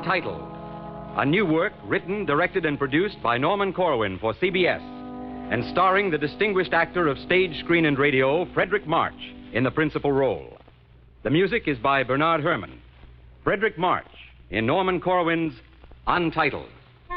Untitled, a new work written, directed, and produced by Norman Corwin for CBS, and starring the distinguished actor of stage, screen, and radio, Frederick March, in the principal role. The music is by Bernard Herrmann. Frederick March in Norman Corwin's Untitled.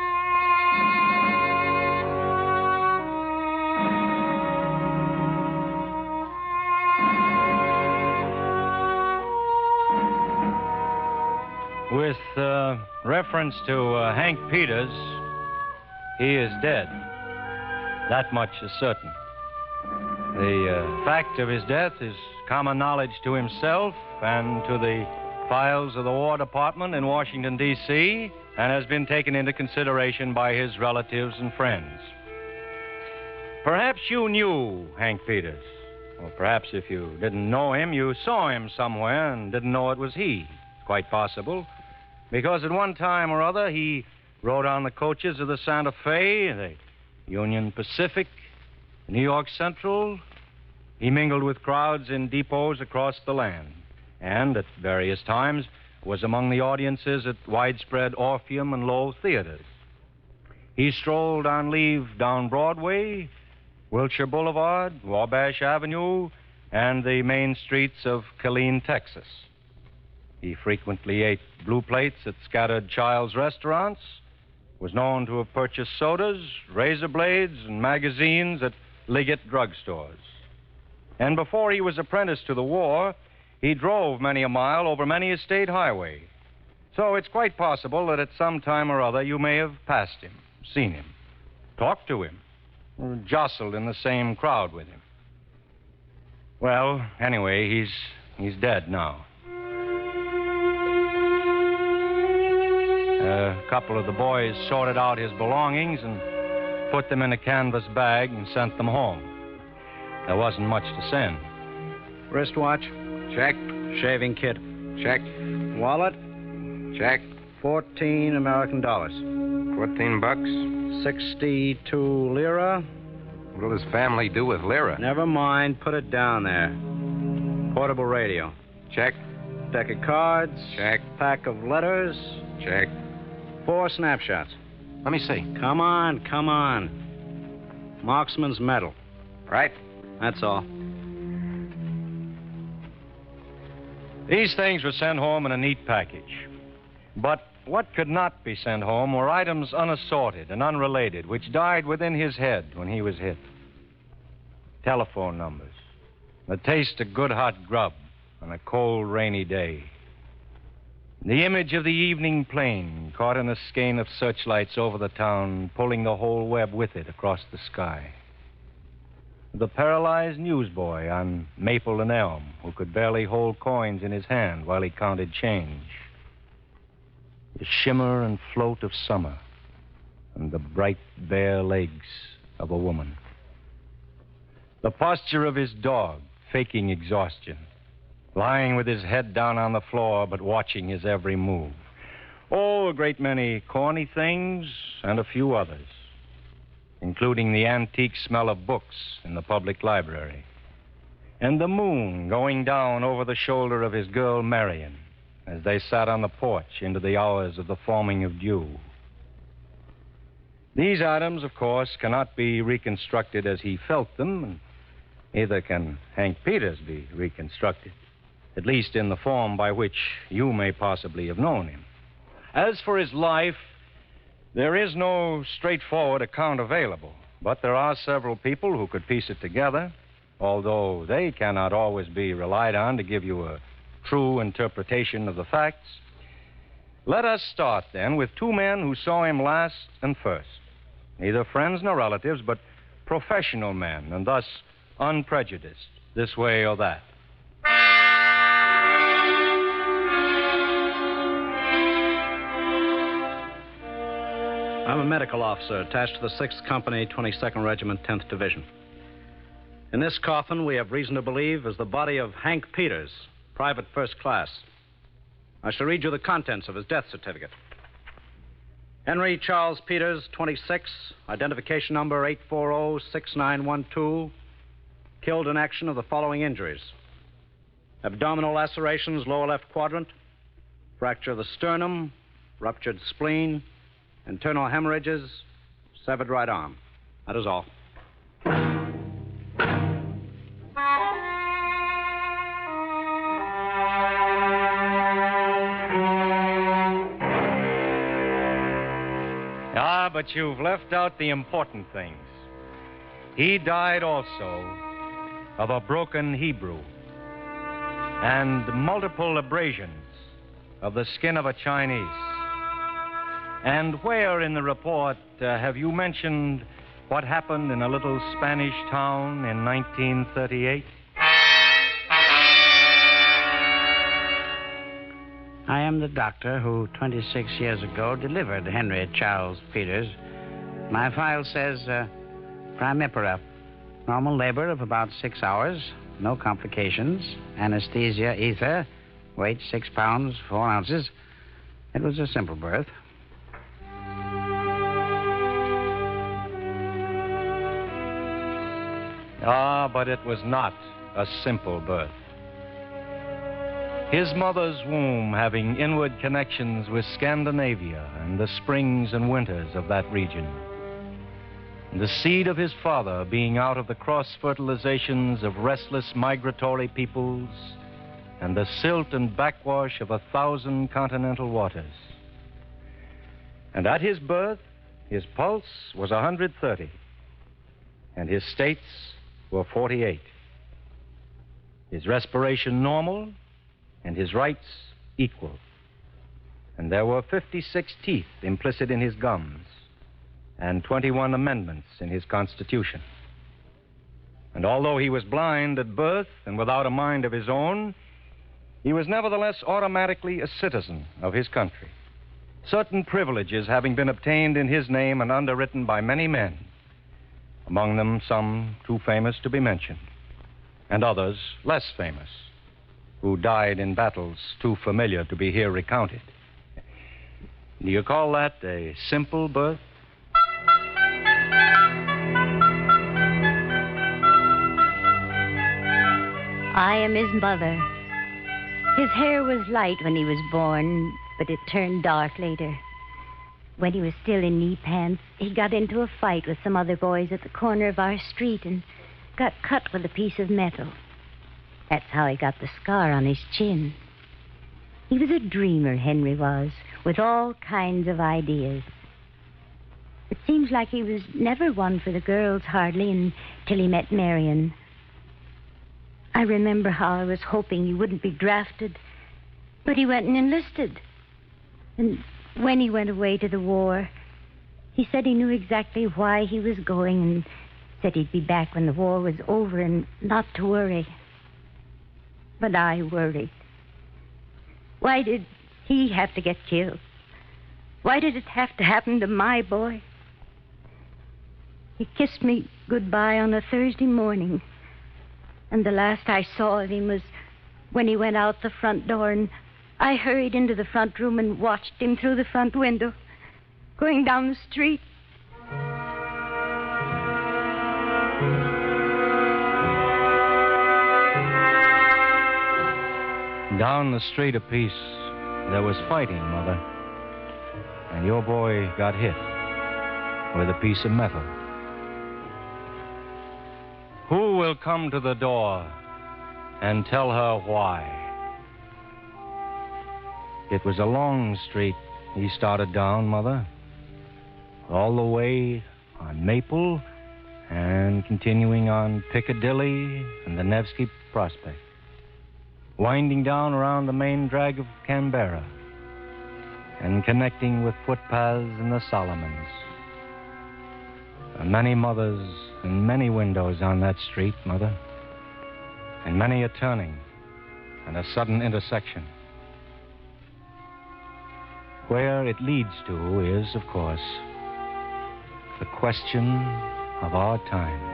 With reference to Hank Peters, he is dead. That much is certain. The fact of his death is common knowledge to himself and to the files of the War Department in Washington, D.C., and has been taken into consideration by his relatives and friends. Perhaps you knew Hank Peters. Or perhaps if you didn't know him, you saw him somewhere and didn't know it was he. It's quite possible. Because at one time or other, he rode on the coaches of the Santa Fe, the Union Pacific, the New York Central. He mingled with crowds in depots across the land, and at various times was among the audiences at widespread Orpheum and Low theaters. He strolled on leave down Broadway, Wilshire Boulevard, Wabash Avenue, and the main streets of Killeen, Texas. He frequently ate blue plates at scattered Child's restaurants, was known to have purchased sodas, razor blades, and magazines at Liggett drugstores. And before he was apprenticed to the war, he drove many a mile over many a state highway. So it's quite possible that at some time or other you may have passed him, seen him, talked to him, or jostled in the same crowd with him. Well, anyway, he's dead now. A couple of the boys sorted out his belongings and put them in a canvas bag and sent them home. There wasn't much to send. Wristwatch? Check. Shaving kit? Check. Wallet? Check. $14 American. 14 bucks. 62 lira. What'll his family do with lira? Never mind. Put it down there. Portable radio. Check. Deck of cards. Check. Pack of letters. Check. 4 snapshots. Let me see. Come on, come on. Marksman's medal. Right. That's all. These things were sent home in a neat package. But what could not be sent home were items unassorted and unrelated, which died within his head when he was hit. Telephone numbers, the taste of good hot grub on a cold, rainy day. The image of the evening plane caught in a skein of searchlights over the town, pulling the whole web with it across the sky. The paralyzed newsboy on Maple and Elm, who could barely hold coins in his hand while he counted change. The shimmer and float of summer, and the bright, bare legs of a woman. The posture of his dog, faking exhaustion, lying with his head down on the floor, but watching his every move. Oh, a great many corny things and a few others, including the antique smell of books in the public library, and the moon going down over the shoulder of his girl, Marion, as they sat on the porch into the hours of the forming of dew. These items, of course, cannot be reconstructed as he felt them, and neither can Hank Peters be reconstructed, at least in the form by which you may possibly have known him. As for his life, there is no straightforward account available, but there are several people who could piece it together, although they cannot always be relied on to give you a true interpretation of the facts. Let us start, then, with 2 men who saw him last and first. Neither friends nor relatives, but professional men, and thus unprejudiced, this way or that. I'm a medical officer attached to the 6th Company, 22nd Regiment, 10th Division. In this coffin, we have reason to believe, is the body of Hank Peters, private first class. I shall read you the contents of his death certificate. Henry Charles Peters, 26, identification number 840-6912, killed in action of the following injuries: abdominal lacerations, lower left quadrant, fracture of the sternum, ruptured spleen, internal hemorrhages, severed right arm. That is all. Ah, but you've left out the important things. He died also of a broken Hebrew and multiple abrasions of the skin of a Chinese. And where in the report have you mentioned what happened in a little Spanish town in 1938? I am the doctor who 26 years ago delivered Henry Charles Peters. My file says primipara, normal labor of about 6 hours, no complications, anesthesia, ether, weight 6 pounds, 4 ounces. It was a simple birth. Ah, but it was not a simple birth. His mother's womb having inward connections with Scandinavia and the springs and winters of that region. And the seed of his father being out of the cross-fertilizations of restless migratory peoples and the silt and backwash of 1,000 continental waters. And at his birth, his pulse was 130, and his states were 48. His respiration normal, and his rights equal. And there were 56 teeth implicit in his gums, and 21 amendments in his constitution. And although he was blind at birth and without a mind of his own, he was nevertheless automatically a citizen of his country, certain privileges having been obtained in his name and underwritten by many men, among them some too famous to be mentioned, and others less famous, who died in battles too familiar to be here recounted. Do you call that a simple birth? I am his mother. His hair was light when he was born, but it turned dark later. When he was still in knee pants, he got into a fight with some other boys at the corner of our street and got cut with a piece of metal. That's how he got the scar on his chin. He was a dreamer, Henry was, with all kinds of ideas. It seems like he was never one for the girls, hardly, until he met Marion. I remember how I was hoping he wouldn't be drafted, but he went and enlisted. And when he went away to the war, he said he knew exactly why he was going and said he'd be back when the war was over and not to worry. But I worried. Why did he have to get killed? Why did it have to happen to my boy? He kissed me goodbye on a Thursday morning, and the last I saw of him was when he went out the front door, and I hurried into the front room and watched him through the front window, going down the street. Down the street a piece, there was fighting, Mother. And your boy got hit with a piece of metal. Who will come to the door and tell her why? It was a long street he started down, Mother, all the way on Maple and continuing on Piccadilly and the Nevsky Prospect, winding down around the main drag of Canberra and connecting with footpaths in the Solomons. There are many mothers and many windows on that street, Mother, and many a turning and a sudden intersection. Where it leads to is, of course, the question of our time.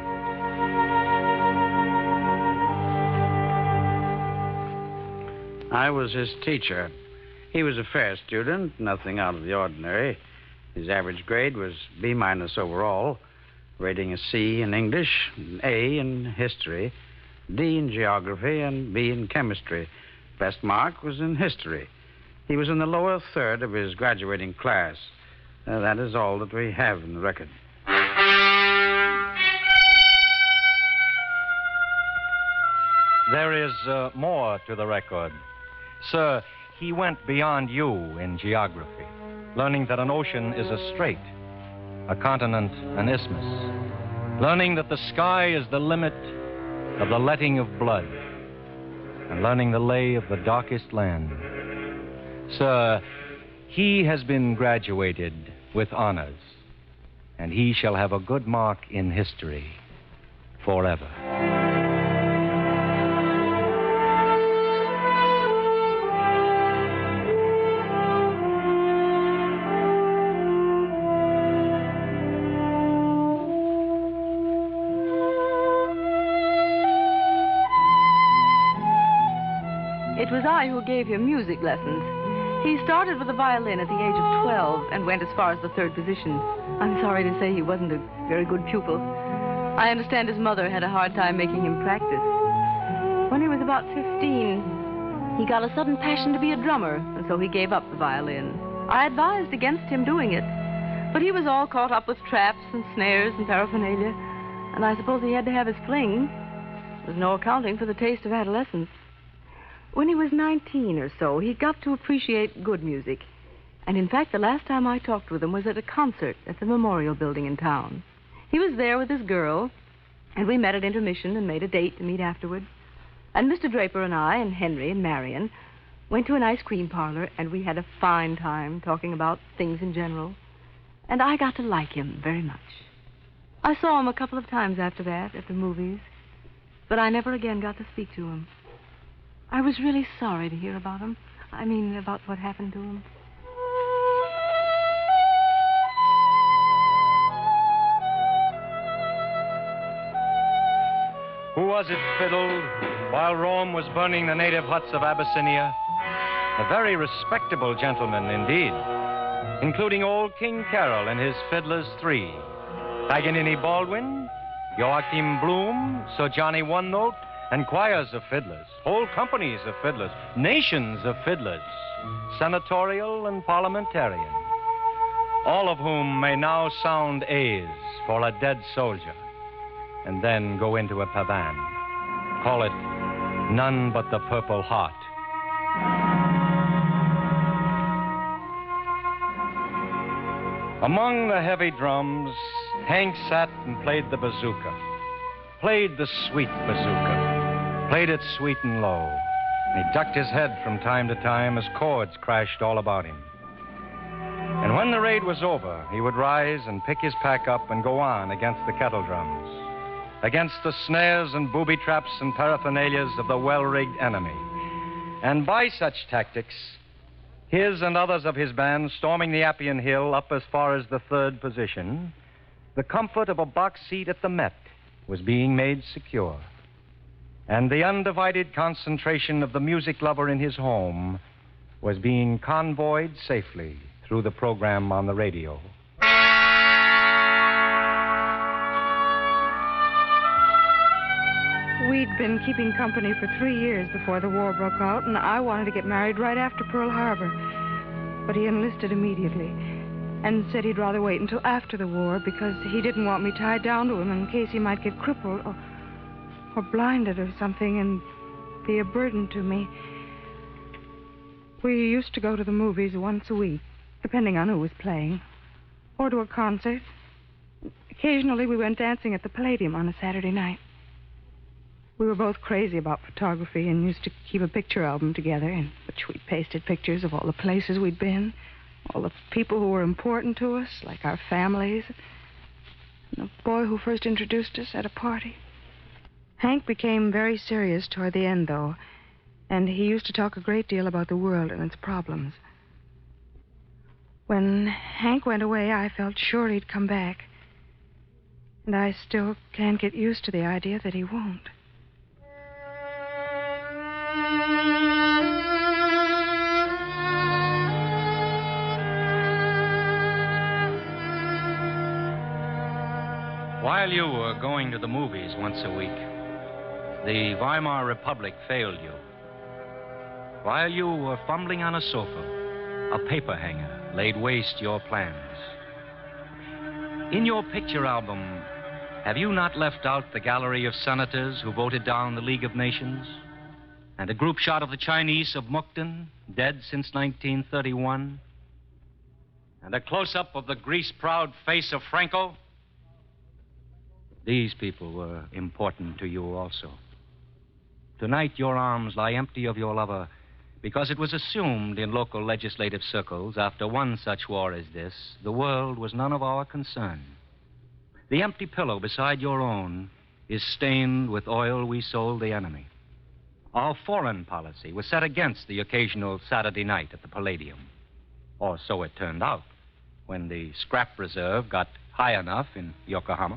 I was his teacher. He was a fair student, nothing out of the ordinary. His average grade was B- overall, rating a C in English, an A in history, D in geography, and B in chemistry. Best mark was in history. He was in the lower third of his graduating class. That is all that we have in the record. There is more to the record. Sir, he went beyond you in geography, learning that an ocean is a strait, a continent an isthmus, learning that the sky is the limit of the letting of blood, and learning the lay of the darkest land. Sir, he has been graduated with honors, and he shall have a good mark in history forever. It was I who gave him music lessons. He started with the violin at the age of 12 and went as far as the third position. I'm sorry to say he wasn't a very good pupil. I understand his mother had a hard time making him practice. When he was about 15, he got a sudden passion to be a drummer, and so he gave up the violin. I advised against him doing it, but he was all caught up with traps and snares and paraphernalia, and I suppose he had to have his fling. There's no accounting for the taste of adolescence. When he was 19 or so, he got to appreciate good music. And in fact, the last time I talked with him was at a concert at the Memorial Building in town. He was there with his girl, and we met at intermission and made a date to meet afterward. And Mr. Draper and I and Henry and Marion went to an ice cream parlor, and we had a fine time talking about things in general. And I got to like him very much. I saw him a couple of times after that at the movies, but I never again got to speak to him. I was really sorry to hear about him. I mean, about what happened to him. Who was it fiddled while Rome was burning the native huts of Abyssinia? A very respectable gentleman indeed, including old King Carol and his fiddlers three. Paganini Baldwin, Joachim Bloom, Sir Johnny One Note, and choirs of fiddlers, whole companies of fiddlers, nations of fiddlers, senatorial and parliamentarian, all of whom may now sound A's for a dead soldier, and then go into a pavan. Call it None But the Purple Heart. Among the heavy drums, Hank sat and played the bazooka, played the sweet bazooka, played it sweet and low. And he ducked his head from time to time as chords crashed all about him. And when the raid was over, he would rise and pick his pack up and go on against the kettle drums, against the snares and booby traps and paraphernalias of the well-rigged enemy. And by such tactics, his and others of his band storming the Appian Hill up as far as the third position, the comfort of a box seat at the Met was being made secure. And the undivided concentration of the music lover in his home was being convoyed safely through the program on the radio. We'd been keeping company for 3 years before the war broke out, and I wanted to get married right after Pearl Harbor. But he enlisted immediately and said he'd rather wait until after the war because he didn't want me tied down to him in case he might get crippled or blinded or something and be a burden to me. We used to go to the movies once a week, depending on who was playing, or to a concert. Occasionally we went dancing at the Palladium on a Saturday night. We were both crazy about photography and used to keep a picture album together in which we pasted pictures of all the places we'd been, all the people who were important to us, like our families, and the boy who first introduced us at a party. Hank became very serious toward the end, though, and he used to talk a great deal about the world and its problems. When Hank went away, I felt sure he'd come back, and I still can't get used to the idea that he won't. While you were going to the movies once a week, the Weimar Republic failed you. While you were fumbling on a sofa, a paper hanger laid waste your plans. In your picture album, have you not left out the gallery of senators who voted down the League of Nations? And a group shot of the Chinese of Mukden, dead since 1931? And a close-up of the grease-proud face of Franco? These people were important to you also. Tonight, your arms lie empty of your lover because it was assumed in local legislative circles after one such war as this, the world was none of our concern. The empty pillow beside your own is stained with oil we sold the enemy. Our foreign policy was set against the occasional Saturday night at the Palladium. Or so it turned out when the scrap reserve got high enough in Yokohama.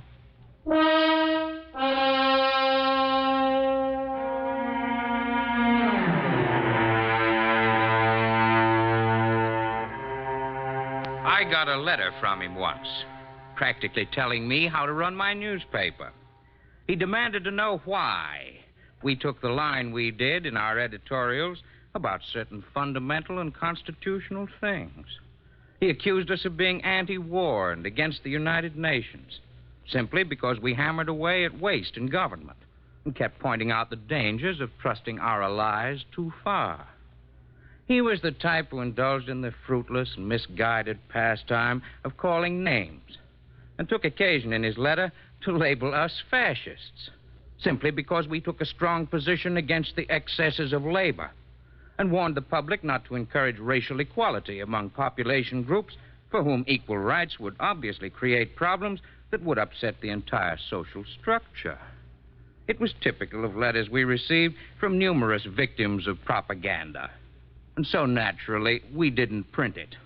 I got a letter from him once, practically telling me how to run my newspaper. He demanded to know why we took the line we did in our editorials about certain fundamental and constitutional things. He accused us of being anti-war and against the United Nations, simply because we hammered away at waste in government and kept pointing out the dangers of trusting our allies too far. He was the type who indulged in the fruitless and misguided pastime of calling names, and took occasion in his letter to label us fascists, simply because we took a strong position against the excesses of labor and warned the public not to encourage racial equality among population groups for whom equal rights would obviously create problems that would upset the entire social structure. It was typical of letters we received from numerous victims of propaganda. And so, naturally, we didn't print it.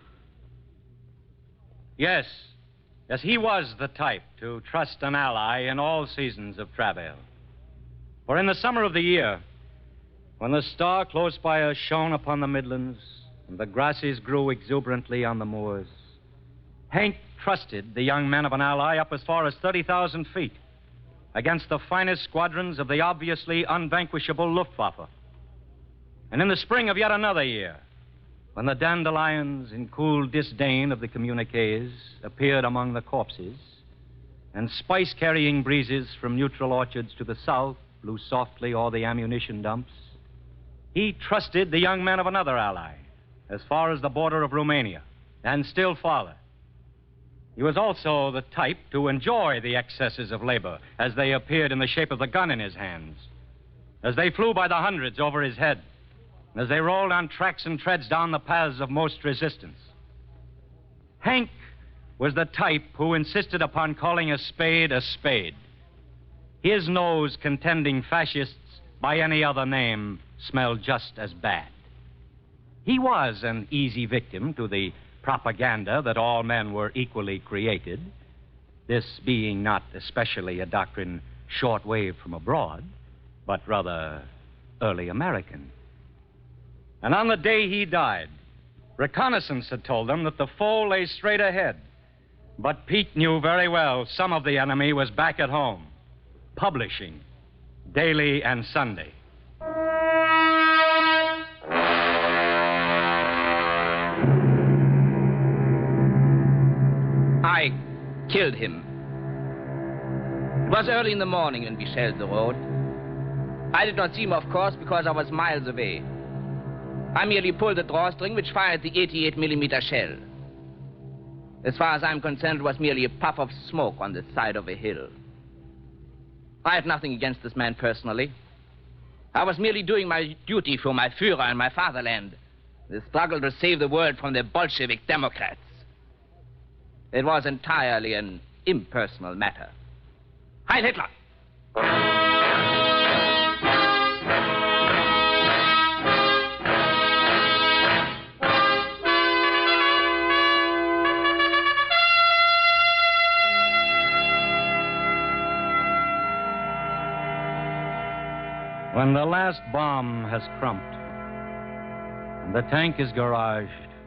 Yes, he was the type to trust an ally in all seasons of travail. For in the summer of the year, when the star close by us shone upon the Midlands and the grasses grew exuberantly on the moors, Hank trusted the young men of an ally up as far as 30,000 feet against the finest squadrons of the obviously unvanquishable Luftwaffe. And in the spring of yet another year, when the dandelions in cool disdain of the communiques appeared among the corpses, and spice-carrying breezes from neutral orchards to the south blew softly o'er the ammunition dumps, he trusted the young men of another ally as far as the border of Romania, and still farther. He was also the type to enjoy the excesses of labor as they appeared in the shape of the gun in his hands, as they flew by the hundreds over his head, as they rolled on tracks and treads down the paths of most resistance. Hank was the type who insisted upon calling a spade a spade. His nose contending fascists by any other name smelled just as bad. He was an easy victim to the propaganda that all men were equally created, this being not especially a doctrine short-wave from abroad, but rather early American. And on the day he died, reconnaissance had told them that the foe lay straight ahead. But Pete knew very well some of the enemy was back at home, publishing daily and Sunday. I killed him. It was early in the morning when we shelled the road. I did not see him, of course, because I was miles away. I merely pulled the drawstring which fired the 88mm shell. As far as I'm concerned, it was merely a puff of smoke on the side of a hill. I have nothing against this man personally. I was merely doing my duty for my Führer and my fatherland, the struggle to save the world from the Bolshevik Democrats. It was entirely an impersonal matter. Heil Hitler! When the last bomb has crumped and the tank is garaged,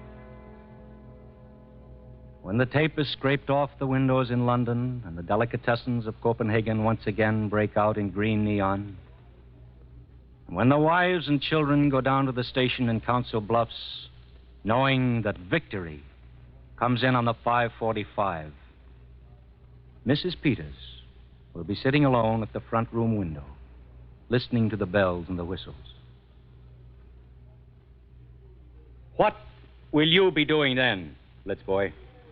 when the tape is scraped off the windows in London and the delicatessens of Copenhagen once again break out in green neon, When the wives and children go down to the station in Council Bluffs, knowing that victory comes in on the 5:45, Mrs. Peters will be sitting alone at the front room window, listening to the bells and the whistles. What will you be doing then, Blitzboy?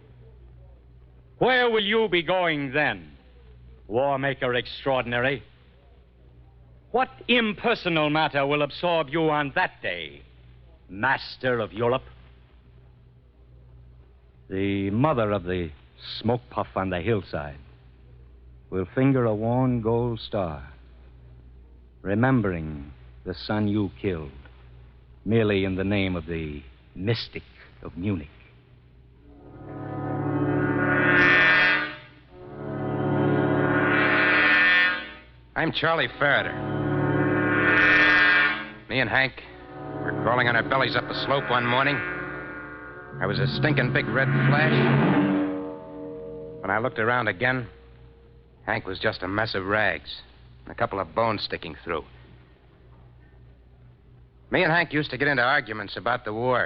Where will you be going then, War Maker Extraordinary? What impersonal matter will absorb you on that day, Master of Europe? The mother of the smoke puff on the hillside will finger a worn gold star, remembering the son you killed, merely in the name of the mystic of Munich. I'm Charlie Farrader. Me and Hank were crawling on our bellies up a slope one morning. There was a stinking big red flash. When I looked around again, Hank was just a mess of rags, and a couple of bones sticking through. Me and Hank used to get into arguments about the war.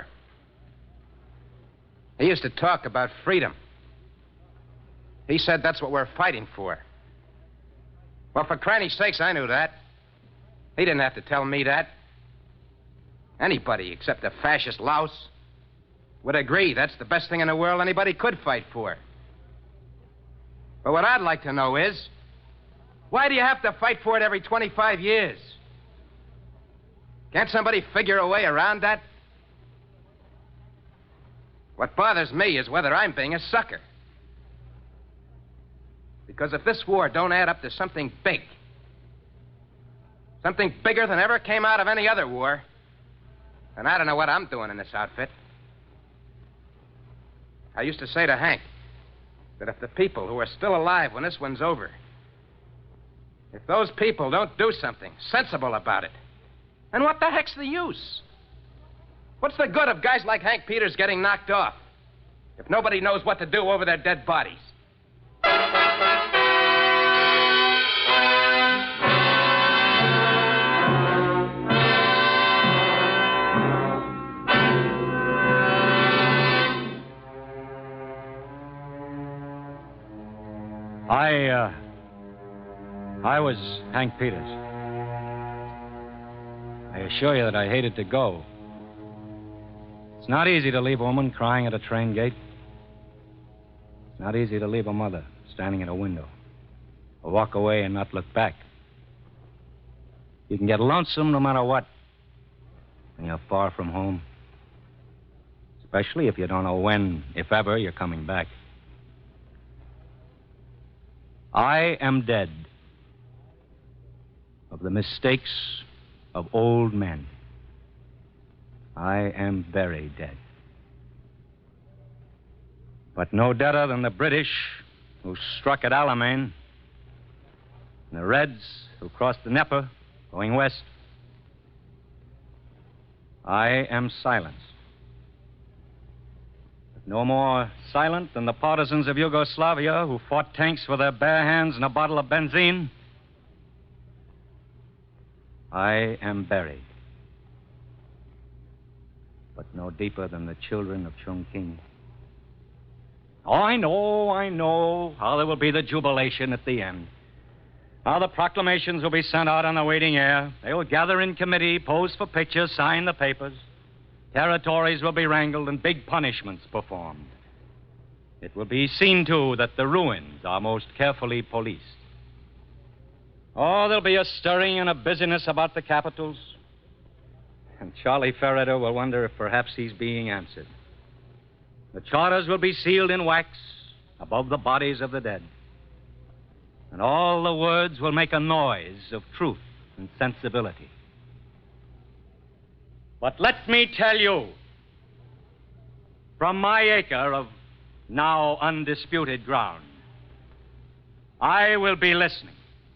He used to talk about freedom. He said that's what we're fighting for. Well, for cranny sakes, I knew that. He didn't have to tell me that. Anybody except a fascist louse would agree that's the best thing in the world anybody could fight for. But what I'd like to know is, why do you have to fight for it every 25 years? Can't somebody figure a way around that? What bothers me is whether I'm being a sucker. Because if this war don't add up to something big, something bigger than ever came out of any other war, then I don't know what I'm doing in this outfit. I used to say to Hank that if the people who are still alive when this one's over, if those people don't do something sensible about it, then what the heck's the use? What's the good of guys like Hank Peters getting knocked off if nobody knows what to do over their dead bodies? I was Hank Peters. I assure you that I hated to go. It's not easy to leave a woman crying at a train gate. It's not easy to leave a mother standing at a window, or walk away and not look back. You can get lonesome no matter what when you're far from home, especially if you don't know when, if ever, you're coming back. I am dead of the mistakes of old men. I am very dead. But no deader than the British who struck at Alamein, and the Reds who crossed the Dnieper going west. I am silenced. But no more silent than the partisans of Yugoslavia who fought tanks with their bare hands and a bottle of benzene. I am buried. But no deeper than the children of Chongqing. Oh, I know how there will be the jubilation at the end. How the proclamations will be sent out on the waiting air. They will gather in committee, pose for pictures, sign the papers. Territories will be wrangled and big punishments performed. It will be seen, too, that the ruins are most carefully policed. Oh, there'll be a stirring and a busyness about the capitals. And Charlie Farrader will wonder if perhaps he's being answered. The charters will be sealed in wax above the bodies of the dead. And all the words will make a noise of truth and sensibility. But let me tell you, from my acre of now undisputed ground, I will be listening.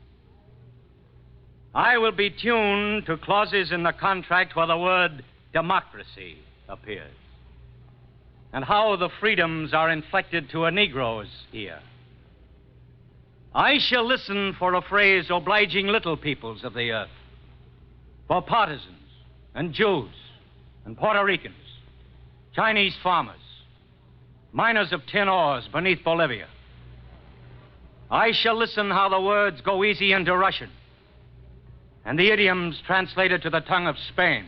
I will be tuned to clauses in the contract where the word democracy appears, and how the freedoms are inflected to a Negro's ear. I shall listen for a phrase obliging little peoples of the earth, for partisans and Jews and Puerto Ricans, Chinese farmers, miners of tin ores beneath Bolivia. I shall listen how the words go easy into Russian and the idioms translated to the tongue of Spain.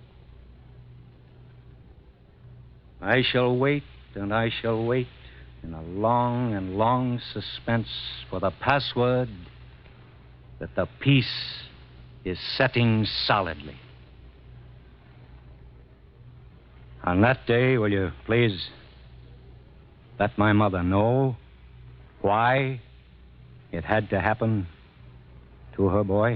I shall wait and I shall wait in a long and long suspense for the password that the peace is setting solidly. On that day, will you please let my mother know why it had to happen to her boy?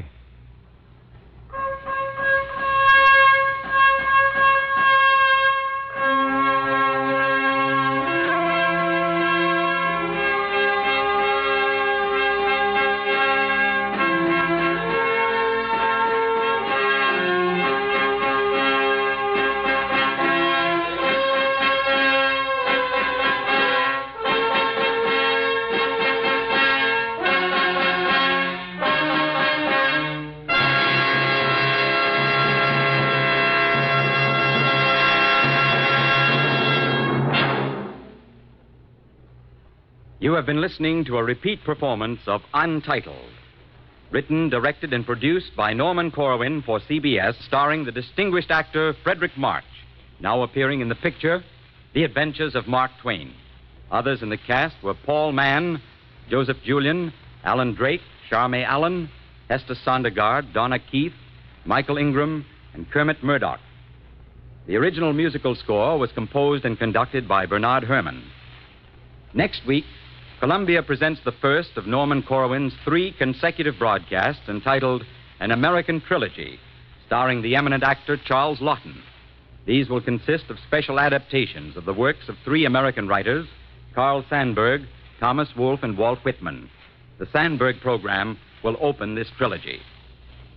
You have been listening to a repeat performance of Untitled, written, directed, and produced by Norman Corwin for CBS, starring the distinguished actor Frederick March, now appearing in the picture The Adventures of Mark Twain. Others in the cast were Paul Mann, Joseph Julian, Alan Drake, Charme Allen, Hester Sondergaard, Donna Keith, Michael Ingram, and Kermit Murdoch. The original musical score was composed and conducted by Bernard Herrmann. Next week, Columbia presents the first of Norman Corwin's 3 consecutive broadcasts entitled An American Trilogy, starring the eminent actor Charles Laughton. These will consist of special adaptations of the works of 3 American writers, Carl Sandburg, Thomas Wolfe, and Walt Whitman. The Sandburg program will open this trilogy.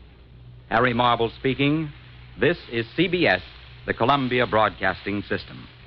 Harry Marble speaking. This is CBS, the Columbia Broadcasting System.